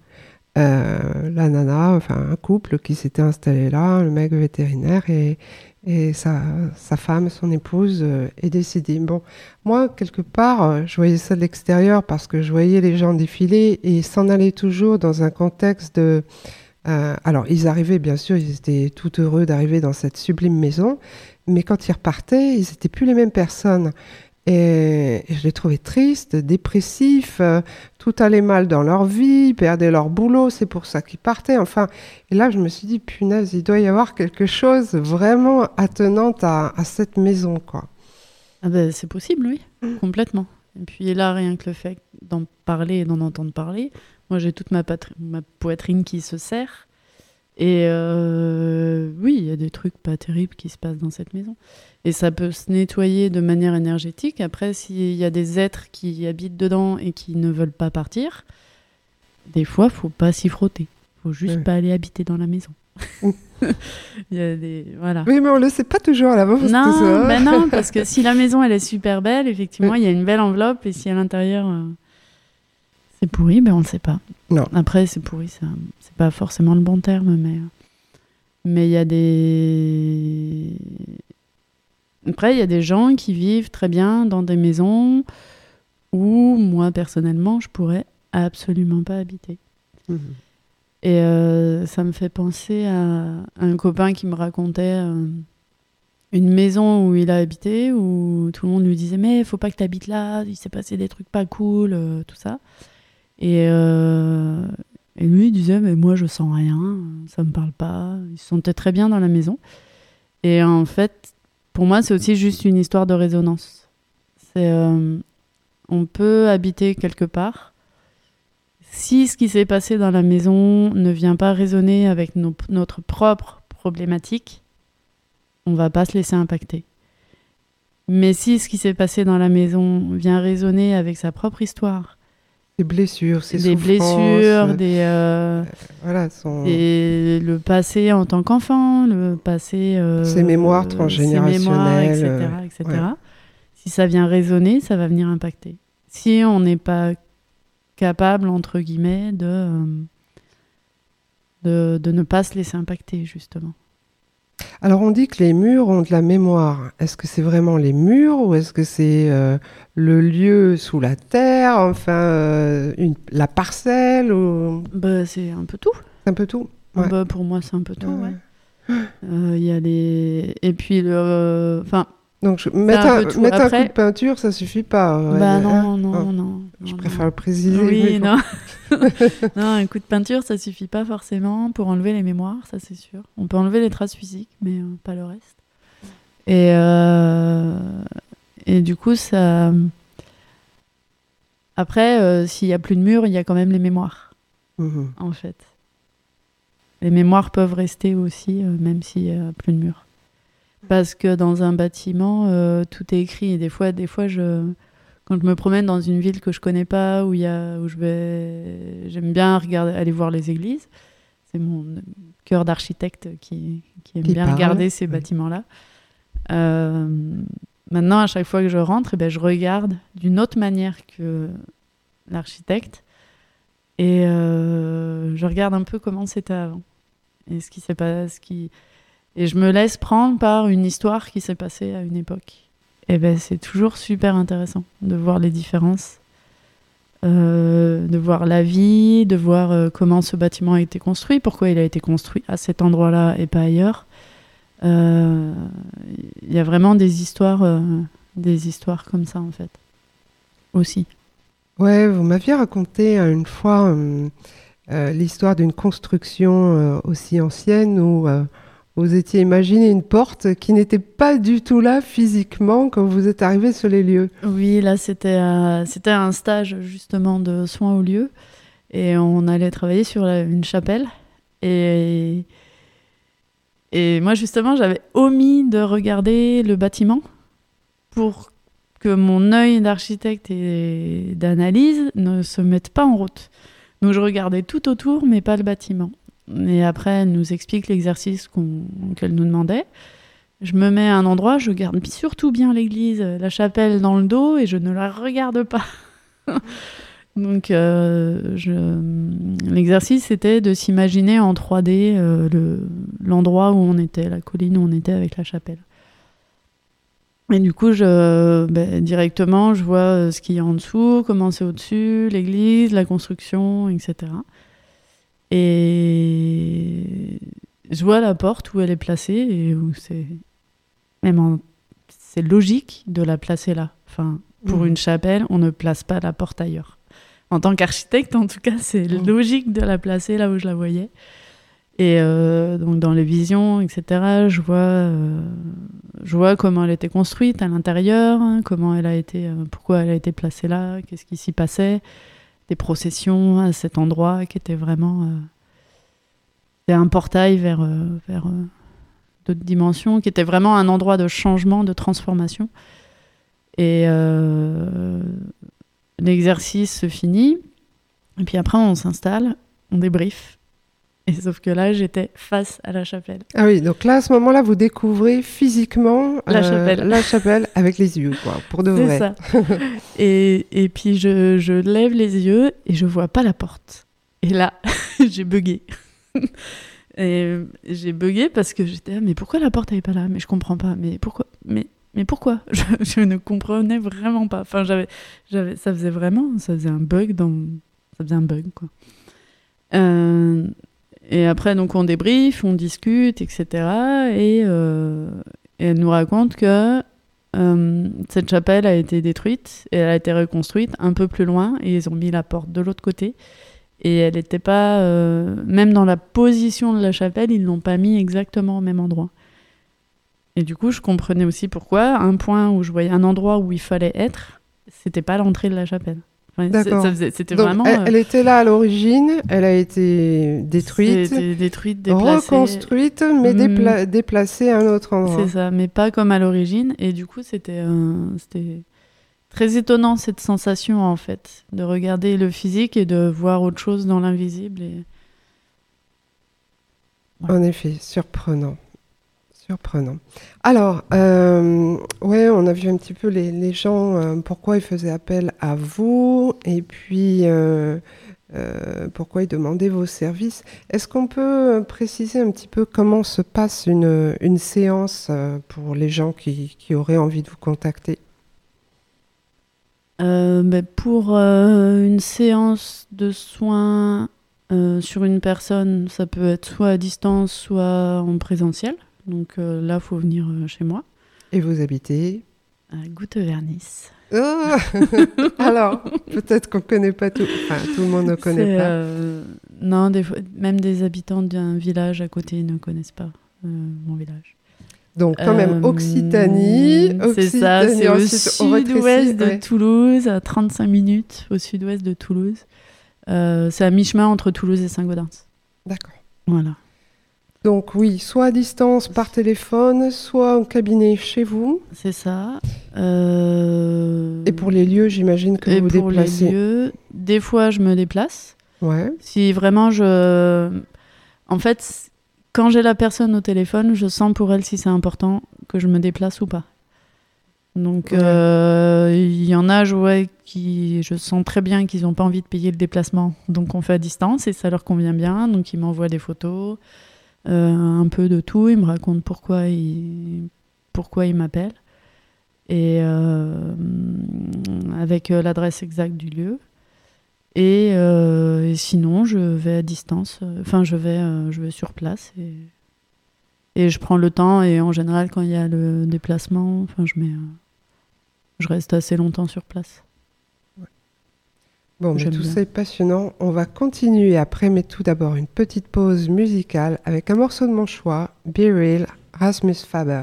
La nana, enfin un couple qui s'était installé là, le mec vétérinaire et sa femme, son épouse, est décédée. Bon, moi, quelque part, je voyais ça de l'extérieur parce que je voyais les gens défiler et s'en aller toujours dans un contexte de... alors, ils arrivaient, bien sûr, ils étaient tout heureux d'arriver dans cette sublime maison, mais quand ils repartaient, ils n'étaient plus les mêmes personnes. Et je les trouvais tristes, dépressifs, tout allait mal dans leur vie, ils perdaient leur boulot, c'est pour ça qu'ils partaient. Enfin, et là, je me suis dit, punaise, il doit y avoir quelque chose vraiment attenant à cette maison, quoi. Ah ben, c'est possible, oui, complètement. Et puis là, rien que le fait d'en parler et d'en entendre parler, moi, j'ai toute ma poitrine qui se serre. Et oui, il y a des trucs pas terribles qui se passent dans cette maison. Et ça peut se nettoyer de manière énergétique. Après, s'il y a des êtres qui habitent dedans et qui ne veulent pas partir, des fois, il ne faut pas s'y frotter. Il ne faut juste pas aller habiter dans la maison. Il y a voilà. Oui, mais on ne le sait pas toujours à l'avance. Non, parce que si la maison elle est super belle, effectivement, il y a une belle enveloppe. Et si à l'intérieur... c'est pourri, on ne le sait pas. Non. Après, c'est pourri, c'est pas forcément le bon terme, mais il y a des... Après, il y a des gens qui vivent très bien dans des maisons où, moi, personnellement, je pourrais absolument pas habiter. Et ça me fait penser à un copain qui me racontait une maison où il a habité, où tout le monde lui disait « Mais il faut pas que tu habites là, il s'est passé des trucs pas cool, tout ça. » Et lui, il disait « Mais moi, je sens rien, ça me parle pas. » Il se sentait très bien dans la maison. Et en fait, pour moi, c'est aussi juste une histoire de résonance. On peut habiter quelque part. Si ce qui s'est passé dans la maison ne vient pas résonner avec notre propre problématique, on va pas se laisser impacter. Mais si ce qui s'est passé dans la maison vient résonner avec sa propre histoire, des blessures, des blessures, le passé en tant qu'enfant, le passé... ses mémoires transgénérationnelles. etc. Ouais. Si ça vient résonner, ça va venir impacter. Si on n'est pas capable, entre guillemets, de ne pas se laisser impacter, justement. Alors, on dit que les murs ont de la mémoire. Est-ce que c'est vraiment les murs ou est-ce que c'est le lieu sous la terre, enfin, la parcelle ou... C'est un peu tout. C'est un peu tout. Ouais. Pour moi, c'est un peu tout, ouais. Y a les... Et puis, donc, mettre un coup de peinture, ça suffit pas. Non. Je préfère le préciser. Oui, non. Non, un coup de peinture, ça suffit pas forcément pour enlever les mémoires, ça c'est sûr. On peut enlever les traces physiques, mais pas le reste. Et du coup, ça... Après, s'il n'y a plus de murs, il y a quand même les mémoires, en fait. Les mémoires peuvent rester aussi, même s'il n'y a plus de murs. Parce que dans un bâtiment, tout est écrit. Et des fois, quand je me promène dans une ville que je ne connais pas, j'aime bien aller voir les églises. C'est mon cœur d'architecte qui aime bien regarder ces bâtiments-là. Maintenant, à chaque fois que je rentre, je regarde d'une autre manière que l'architecte. Et je regarde un peu comment c'était avant. Et ce qui s'est passé, et je me laisse prendre par une histoire qui s'est passée à une époque. Et c'est toujours super intéressant de voir les différences, de voir la vie, de voir comment ce bâtiment a été construit, pourquoi il a été construit à cet endroit-là et pas ailleurs. Il y a vraiment des histoires comme ça, en fait, aussi. Ouais, vous m'aviez raconté une fois l'histoire d'une construction aussi ancienne où vous étiez imaginé une porte qui n'était pas du tout là physiquement quand vous êtes arrivé sur les lieux. Oui, là c'était un stage justement de soins aux lieux et on allait travailler sur une chapelle et moi justement j'avais omis de regarder le bâtiment pour que mon œil d'architecte et d'analyse ne se mette pas en route. Donc je regardais tout autour, mais pas le bâtiment. Et après, elle nous explique l'exercice qu'elle nous demandait. Je me mets à un endroit, je garde surtout bien l'église, la chapelle dans le dos, et je ne la regarde pas. Donc l'exercice, c'était de s'imaginer en 3D l'endroit où on était, la colline où on était avec la chapelle. Et du coup, directement, je vois ce qu'il y a en dessous, comment c'est au-dessus, l'église, la construction, etc. Et je vois la porte où elle est placée et où c'est logique de la placer là. Enfin, pour une chapelle, on ne place pas la porte ailleurs. En tant qu'architecte, en tout cas, c'est logique de la placer là où je la voyais. Et donc dans les visions, etc., je vois comment elle était construite à l'intérieur, pourquoi elle a été placée là, qu'est-ce qui s'y passait, des processions à cet endroit qui était vraiment un portail vers d'autres dimensions, qui était vraiment un endroit de changement, de transformation. Et l'exercice se finit, et puis après on s'installe, on débrief. Et sauf que là, j'étais face à la chapelle. Ah oui, donc là, à ce moment-là, vous découvrez physiquement la chapelle avec les yeux, quoi, pour de vrai. C'est ça. Et puis, je lève les yeux et je vois pas la porte. Et là, j'ai bugué. Et j'ai bugué parce que j'étais mais pourquoi la porte n'est pas là? Mais je comprends pas. Mais pourquoi? Mais pourquoi? Je ne comprenais vraiment pas. Enfin, ça faisait un bug quoi. Et après, donc, on débriefe, on discute, etc. Et elle nous raconte que cette chapelle a été détruite et elle a été reconstruite un peu plus loin et ils ont mis la porte de l'autre côté. Et elle n'était pas... même dans la position de la chapelle, ils ne l'ont pas mis exactement au même endroit. Et du coup, je comprenais aussi pourquoi un point où je voyais un endroit où il fallait être, c'était pas l'entrée de la chapelle. D'accord. C'était donc, vraiment... Elle était là à l'origine, elle a été détruite, déplacée, reconstruite, mais déplacée à un autre endroit. C'est ça, mais pas comme à l'origine. Et du coup, c'était très étonnant, cette sensation, en fait, de regarder le physique et de voir autre chose dans l'invisible. Ouais. En effet, surprenant. Alors, on a vu un petit peu les gens, pourquoi ils faisaient appel à vous, et puis pourquoi ils demandaient vos services. Est-ce qu'on peut préciser un petit peu comment se passe une séance pour les gens qui auraient envie de vous contacter? Pour une séance de soins sur une personne, ça peut être soit à distance, soit en présentiel. Donc là, il faut venir chez moi. Et vous habitez à Goutte-Vernis. Oh alors, peut-être qu'on ne connaît pas tout. Enfin, tout le monde ne connaît pas. Non, des fois, même des habitants d'un village à côté ne connaissent pas mon village. Donc, quand même, Occitanie. C'est ça, c'est au sud-ouest de ouais. Toulouse, à 35 minutes au sud-ouest de Toulouse. C'est à mi-chemin entre Toulouse et Saint-Gaudens. D'accord. Voilà. Donc, oui, soit à distance par téléphone, soit en cabinet chez vous. C'est ça. Et pour les lieux, j'imagine que vous vous déplacez. Pour les lieux, des fois, je me déplace. Ouais. Si vraiment En fait, quand j'ai la personne au téléphone, je sens pour elle si c'est important que je me déplace ou pas. Donc, il y en a, qui je sens très bien qu'ils n'ont pas envie de payer le déplacement. Donc, on fait à distance et ça leur convient bien. Donc, ils m'envoient des photos, un peu de tout. Ils me racontent pourquoi ils m'appellent. Et avec l'adresse exacte du lieu. Et sinon, je vais à distance. Enfin, je vais sur place et je prends le temps. Et en général, quand il y a le déplacement, je reste assez longtemps sur place. Ouais. Bon, mais tout bien. ça est passionnant. On va continuer après, mais tout d'abord une petite pause musicale avec un morceau de mon choix, Be Real, Rasmus Faber.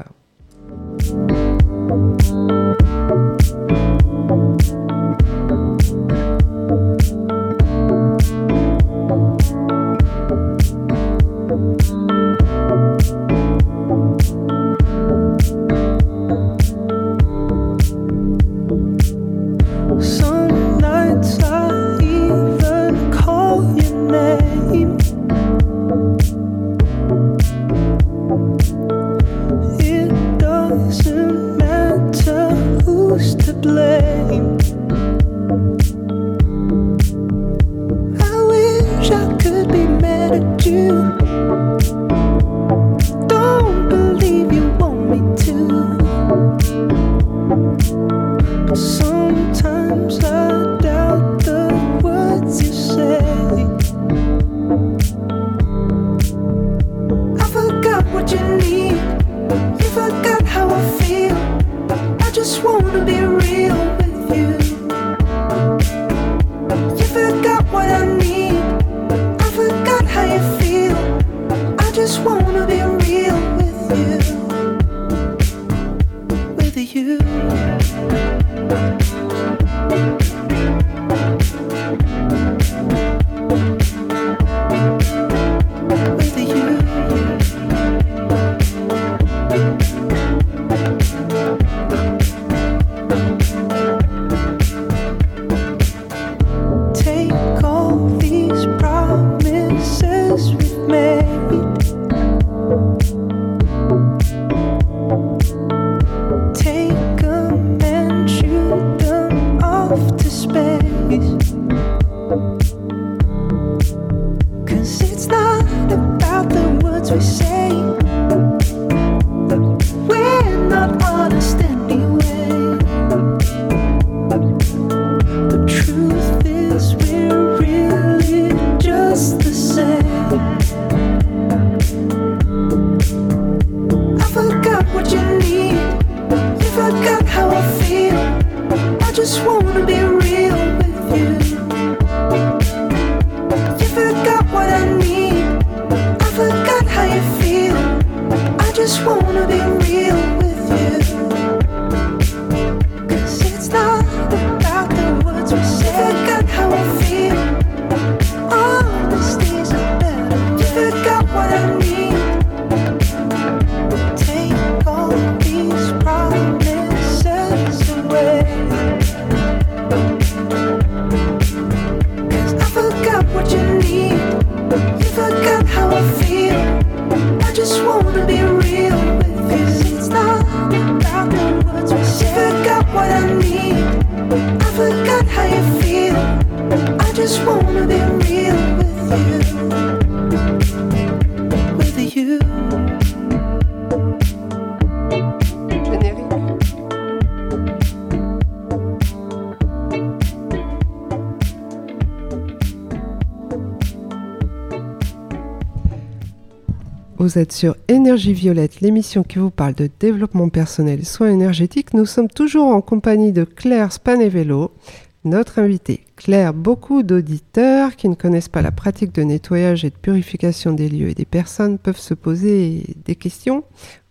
Vous êtes sur Énergie Violette, l'émission qui vous parle de développement personnel et soins énergétiques. Nous sommes toujours en compagnie de Claire Spanevello, notre invitée. Claire, beaucoup d'auditeurs qui ne connaissent pas la pratique de nettoyage et de purification des lieux et des personnes peuvent se poser des questions.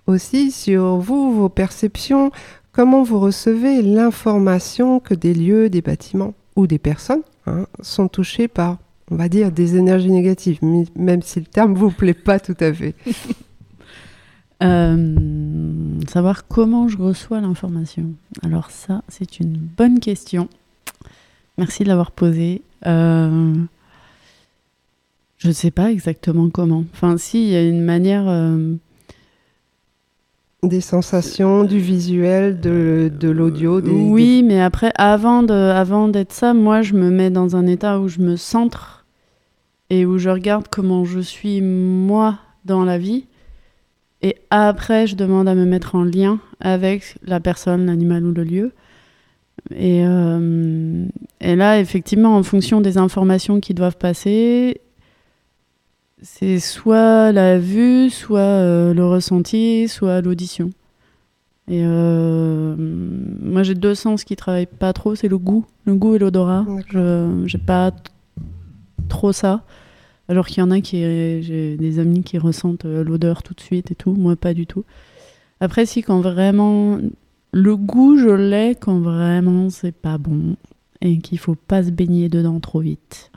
aussi sur vous, vos perceptions, comment vous recevez l'information que des lieux, des bâtiments ou des personnes sont touchés par, on va dire, des énergies négatives, même si le terme ne vous plaît pas tout à fait. Savoir comment je reçois l'information. Alors ça, c'est une bonne question. Merci de l'avoir posée. Je ne sais pas exactement comment. Enfin, si, il y a une manière... Des sensations, du visuel, de l'audio. Oui, mais après, avant d'être ça, moi, je me mets dans un état où je me centre et où je regarde comment je suis, moi, dans la vie. Et après, je demande à me mettre en lien avec la personne, l'animal ou le lieu. Et là, effectivement, en fonction des informations qui doivent passer, c'est soit la vue, soit le ressenti, soit l'audition. Et moi, j'ai 2 sens qui travaillent pas trop, c'est le goût et l'odorat. J'ai pas trop ça. Alors qu'il y en a j'ai des amis qui ressentent l'odeur tout de suite et tout. Moi, pas du tout. Après, si quand vraiment... Le goût, je l'ai quand vraiment c'est pas bon et qu'il faut pas se baigner dedans trop vite.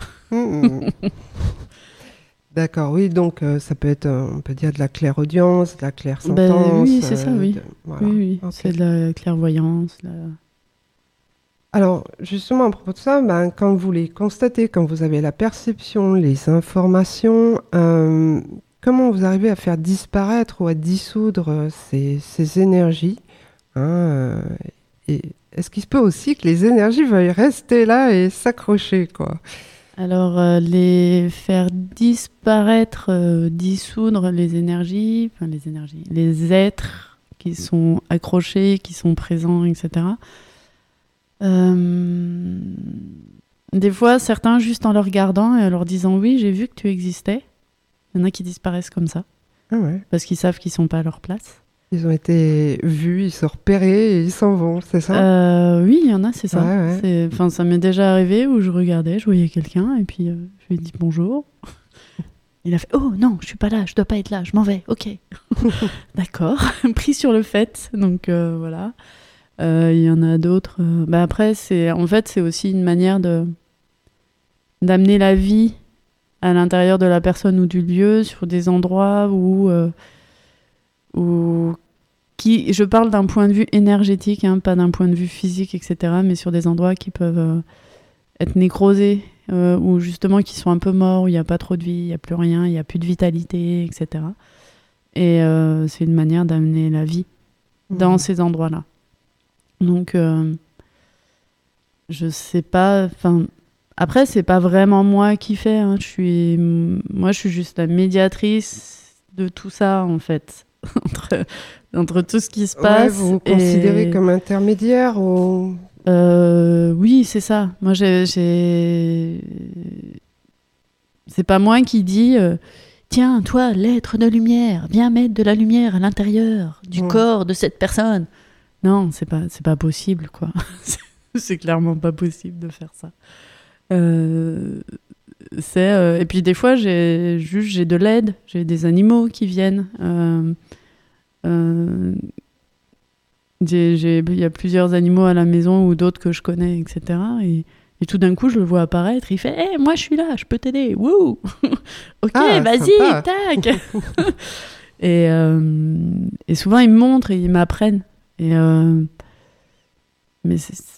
D'accord, oui, donc ça peut être, on peut dire de la clairaudience, de la clairsentence. Oui, c'est ça, oui. Voilà. Oui. Okay. C'est de la clairvoyance. Alors, justement, à propos de ça, quand vous les constatez, quand vous avez la perception, les informations, comment vous arrivez à faire disparaître ou à dissoudre ces énergies et est-ce qu'il se peut aussi que les énergies veuillent rester là et s'accrocher, quoi? Alors, les faire disparaître, dissoudre les énergies, les êtres qui sont accrochés, qui sont présents, etc. Des fois, certains, juste en leur regardant et en leur disant « oui, j'ai vu que tu existais », il y en a qui disparaissent comme ça, parce qu'ils savent qu'ils ne sont pas à leur place. Ils ont été vus, ils sont repérés et ils s'en vont, c'est ça? Oui, il y en a, c'est ça. Ouais. Ça m'est déjà arrivé où je regardais, je voyais quelqu'un et puis je lui ai dit bonjour. Il a fait « oh non, je suis pas là, je dois pas être là, je m'en vais, ok. » D'accord, pris sur le fait, donc voilà. Il y en a d'autres. Après, c'est aussi une manière d'amener la vie à l'intérieur de la personne ou du lieu, sur des endroits où je parle d'un point de vue énergétique, pas d'un point de vue physique, etc., mais sur des endroits qui peuvent être nécrosés, ou justement qui sont un peu morts, où il n'y a pas trop de vie, il n'y a plus rien, il n'y a plus de vitalité, etc. Et c'est une manière d'amener la vie dans ces endroits-là. Donc, je sais pas... Après, c'est pas vraiment moi qui fais. Moi, je suis juste la médiatrice de tout ça, en fait. entre tout ce qui se passe. Vous vous considérez comme intermédiaire ou... Oui, c'est ça. Moi, c'est pas moi qui dis tiens, toi, l'être de lumière, viens mettre de la lumière à l'intérieur du corps de cette personne. Non, c'est pas possible, quoi. C'est clairement pas possible de faire ça. Et puis des fois, j'ai de l'aide. J'ai des animaux qui viennent. Il y a plusieurs animaux à la maison ou d'autres que je connais, etc. Et tout d'un coup, je le vois apparaître. Il fait « Hey, moi, je suis là, je peux t'aider. Wouh !» Ok, vas-y, sympa. tac. Et souvent, ils me montrent et ils m'apprennent. Mais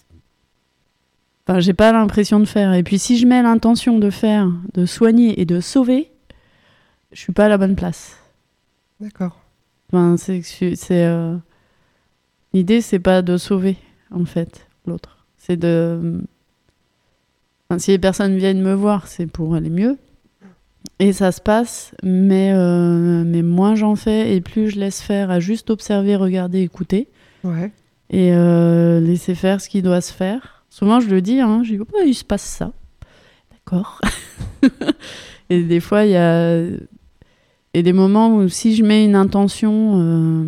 j'ai pas l'impression de faire. Et puis, si je mets l'intention de faire, de soigner et de sauver, je suis pas à la bonne place. D'accord. L'idée, c'est pas de sauver, en fait, l'autre. C'est si les personnes viennent me voir, c'est pour aller mieux. Et ça se passe, mais moins j'en fais et plus je laisse faire à juste observer, regarder, écouter. Ouais. Et laisser faire ce qui doit se faire. Souvent, je le dis, je dis « il se passe ça. » D'accord. Et des fois, il y a des moments où si je mets une intention,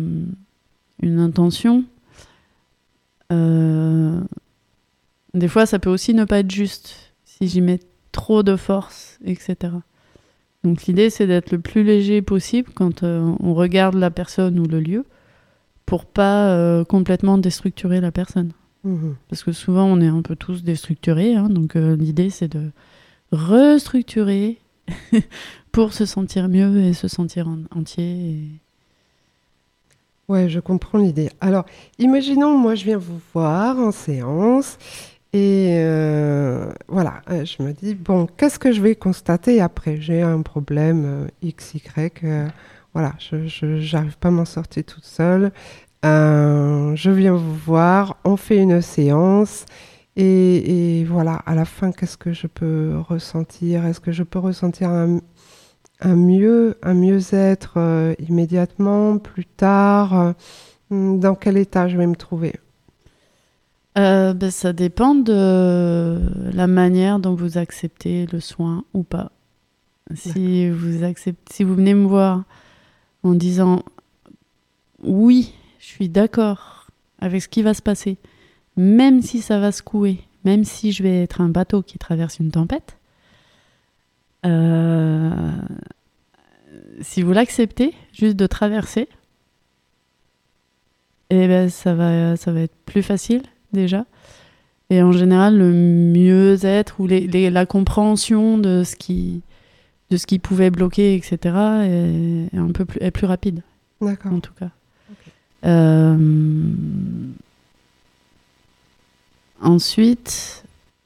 des fois, ça peut aussi ne pas être juste si j'y mets trop de force, etc. Donc l'idée, c'est d'être le plus léger possible quand on regarde la personne ou le lieu, pour pas complètement déstructurer la personne. Parce que souvent, on est un peu tous déstructurés, hein, donc l'idée, c'est de restructurer pour se sentir mieux et se sentir entier. Ouais, je comprends l'idée. Alors, imaginons, moi, je viens vous voir en séance et voilà, je me dis, bon, qu'est-ce que je vais constater après? J'ai un problème X, Y, voilà, je n'arrive pas à m'en sortir toute seule. Je viens vous voir, on fait une séance et voilà, à la fin, qu'est-ce que je peux ressentir? Est-ce que je peux ressentir un mieux-être immédiatement, plus tard? Dans quel état je vais me trouver? Ça dépend de la manière dont vous acceptez le soin ou pas. Si vous venez me voir en disant oui, je suis d'accord avec ce qui va se passer, même si ça va secouer, même si je vais être un bateau qui traverse une tempête, si vous l'acceptez, juste de traverser, eh ben ça va être plus facile déjà. Et en général, le mieux-être ou la compréhension de ce qui pouvait bloquer, etc., est plus rapide. D'accord. En tout cas. Okay. Ensuite,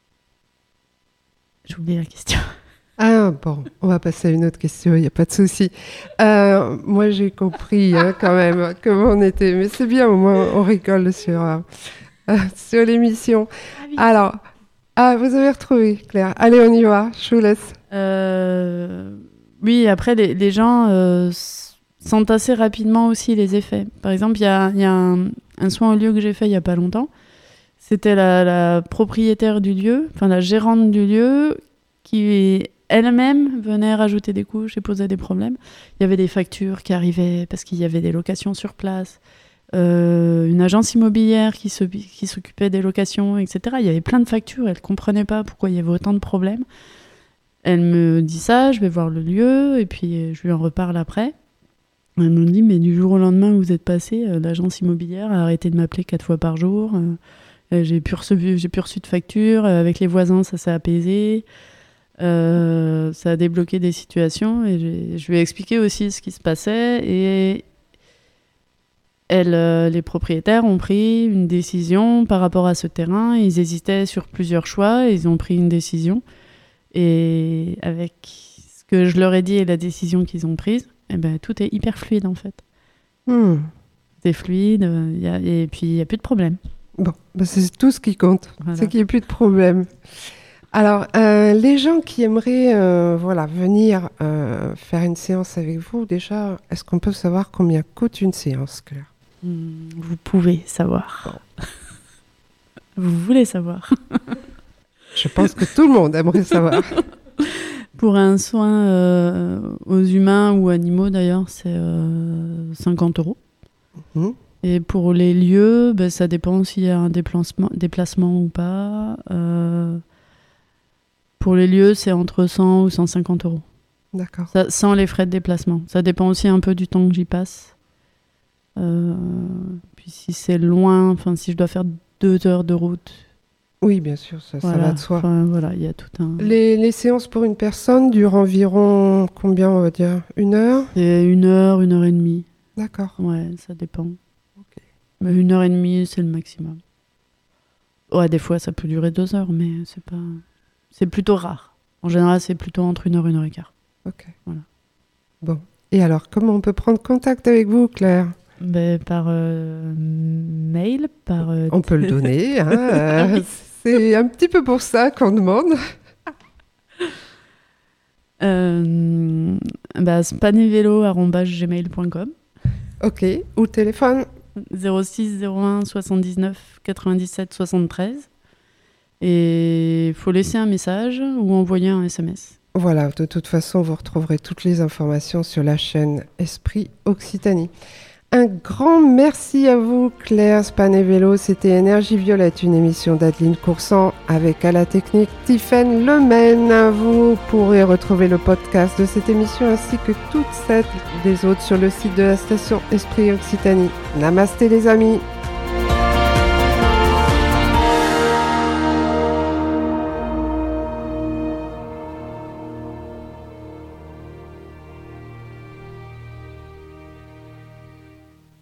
j'ai oublié la question. Ah bon, on va passer à une autre question, il n'y a pas de souci. Moi, j'ai compris quand même comment on était, mais c'est bien, au moins on rigole sur l'émission. Ah oui. Alors, vous avez retrouvé, Claire. Allez, on y va, je vous laisse. Oui, après, les gens sentent assez rapidement aussi les effets. Par exemple, il y a un soin au lieu que j'ai fait il n'y a pas longtemps. C'était la propriétaire du lieu, enfin la gérante du lieu, qui elle-même venait rajouter des couches et posait des problèmes. Il y avait des factures qui arrivaient parce qu'il y avait des locations sur place, une agence immobilière qui s'occupait des locations, etc. Il y avait plein de factures, elle ne comprenait pas pourquoi il y avait autant de problèmes. Elle me dit ça, je vais voir le lieu, et puis je lui en reparle après. Elle me dit, mais du jour au lendemain où vous êtes passé, l'agence immobilière a arrêté de m'appeler 4 fois par jour. J'ai plus reçu de factures. Avec les voisins, ça s'est apaisé. Ça a débloqué des situations. Et je lui ai expliqué aussi ce qui se passait. Et les propriétaires ont pris une décision par rapport à ce terrain. Ils hésitaient sur plusieurs choix. Et ils ont pris une décision. Et avec ce que je leur ai dit et la décision qu'ils ont prise, eh ben, tout est hyper fluide en fait. C'est fluide, et puis il n'y a plus de problème. Bon, c'est tout ce qui compte, voilà. C'est qu'il n'y ait plus de problème. Alors, les gens qui aimeraient venir faire une séance avec vous, déjà, est-ce qu'on peut savoir combien coûte une séance, Claire? Vous pouvez savoir. Bon. Vous voulez savoir. Je pense que tout le monde aimerait savoir. Pour un soin aux humains ou animaux, d'ailleurs, c'est 50 €. Et pour les lieux, ça dépend s'il y a un déplacement ou pas. Pour les lieux, c'est entre 100 ou 150 €. D'accord. Ça, sans les frais de déplacement. Ça dépend aussi un peu du temps que j'y passe. Puis si c'est loin, si je dois faire 2 heures de route... Oui, bien sûr, ça va de soi. Voilà, il y a tout un... Les séances pour une personne durent environ combien, on va dire? 1 heure? C'est 1 heure, 1 heure et demie. D'accord. Ouais, ça dépend. Okay. Mais 1 heure et demie, c'est le maximum. Ouais, des fois, ça peut durer 2 heures, mais c'est plutôt rare. En général, c'est plutôt entre 1 heure et 1 heure et quart. Ok. Voilà. Bon. Et alors, comment on peut prendre contact avec vous, Claire? Par mail, On peut le donner, hein. Oui. C'est un petit peu pour ça qu'on demande. Spanivelo@gmail.com. Ok. Ou téléphone? 06 01 79 97 73. Et il faut laisser un message ou envoyer un SMS. Voilà, de toute façon, vous retrouverez toutes les informations sur la chaîne Esprit Occitanie. Un grand merci à vous, Claire Spanevello. C'était Énergie Violette, une émission d'Adeline Coursan avec à la technique Tiffaine Lemaine. Vous pourrez retrouver le podcast de cette émission ainsi que toutes celles des autres sur le site de la station Esprit Occitanie. Namasté les amis.